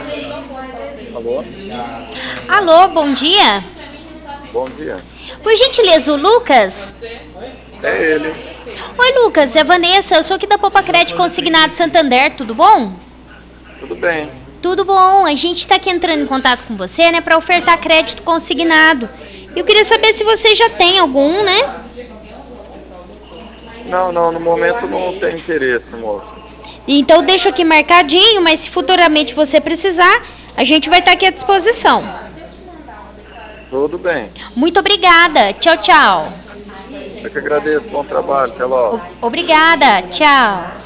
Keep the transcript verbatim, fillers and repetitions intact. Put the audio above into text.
Alô? Alô, bom dia. Bom dia. Por gentileza, o Lucas? É ele. Oi, Lucas, é a Vanessa. Eu sou aqui da Popa Crédito Consignado Santander, tudo bom? Tudo bem? Tudo bom. A gente está aqui entrando em contato com você, né, para ofertar crédito consignado. Eu queria saber se você já tem algum, né? Não, não, no momento não tem interesse, moço. Então deixo aqui marcadinho, mas se futuramente você precisar, a gente vai estar aqui à disposição. Tudo bem. Muito obrigada. Tchau, tchau. Eu que agradeço, bom trabalho, até logo. Obrigada. Tchau.